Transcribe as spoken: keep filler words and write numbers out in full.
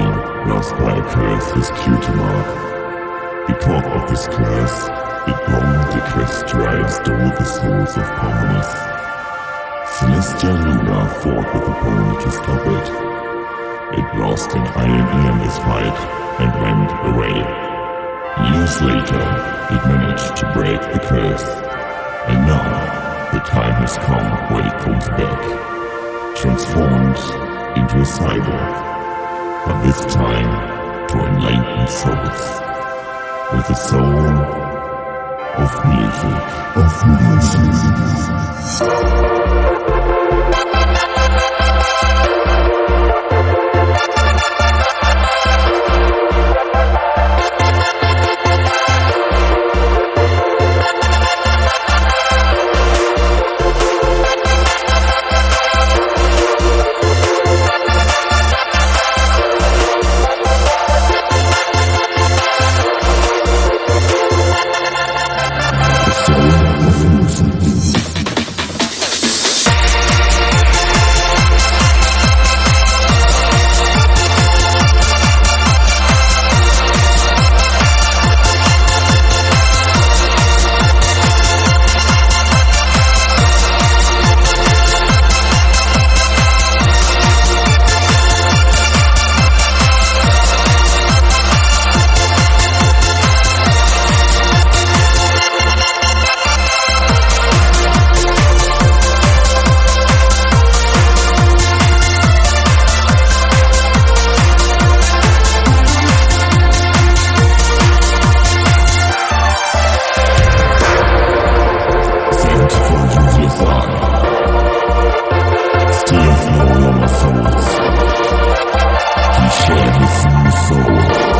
harmony lost by a curse his cutie mark. Because of this curse, it roamed the equestria and stole the souls of harmonies. Celestia Luna fought with the pony to stop it. It lost an iron ear in this fight and went away. Years later, it managed to break the curse. And now, the time has come where it comes back, transformed into a cyborg, but this time to enlighten souls, with the soul of music. Of music. Steals no longer souls. He shared his soul.